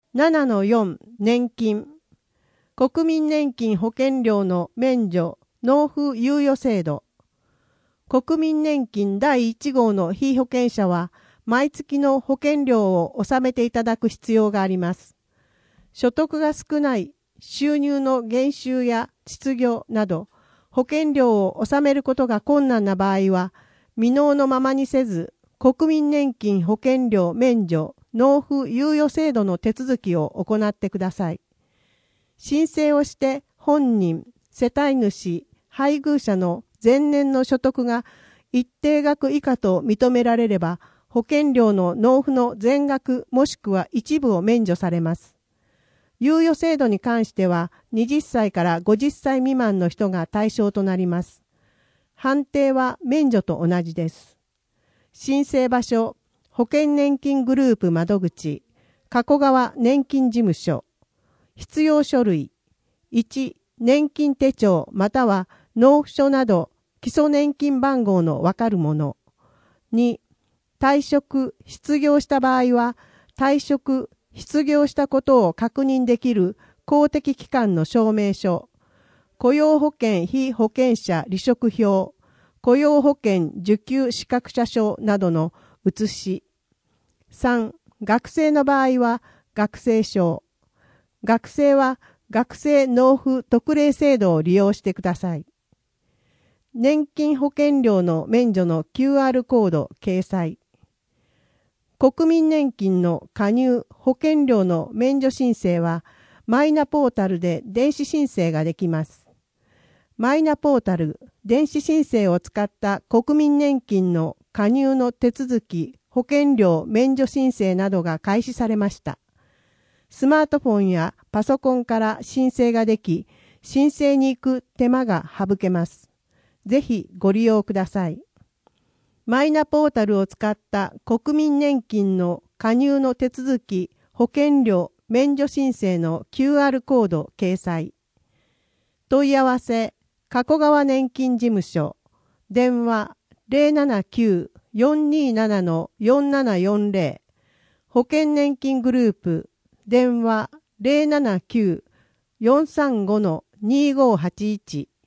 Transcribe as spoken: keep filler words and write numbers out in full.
ななのよん 年金。国民年金保険料の免除、納付猶予制度。国民年金だいいち号の被保険者は、毎月の保険料を納めていただく必要があります。所得が少ない、収入の減収や失業など、保険料を納めることが困難な場合は、未納のままにせず、国民年金保険料免除、納付猶予制度の手続きを行ってください。申請をして本人、世帯主、配偶者の前年の所得が一定額以下と認められれば、保険料の納付の全額もしくは一部を免除されます。猶予制度に関しては、はたちからごじゅっさい未満の人が対象となります。判定は免除と同じです。申請場所、保険年金グループ窓口、加古川年金事務所。必要書類。いち、年金手帳または納付書など基礎年金番号のわかるもの。に、退職、失業した場合は、退職、失業したことを確認できる公的機関の証明書。雇用保険被保険者離職票。雇用保険受給資格者証などの写し。さん、学生の場合は学生証。学生は学生納付特例制度を利用してください。年金保険料の免除の キューアール コード掲載。国民年金の加入保険料の免除申請はマイナポータルで電子申請ができます。マイナポータル、電子申請を使った国民年金の加入の手続き、保険料免除申請などが開始されました。スマートフォンやパソコンから申請ができ、申請に行く手間が省けます。ぜひご利用ください。マイナポータルを使った国民年金の加入の手続き、保険料免除申請の キューアール コード掲載。問い合わせ、加古川年金事務所、電話 ゼロななきゅう よんにーなな よんななよんゼロ、保険年金グループ、電話 ゼロななきゅう よんさんご にーごーはちいち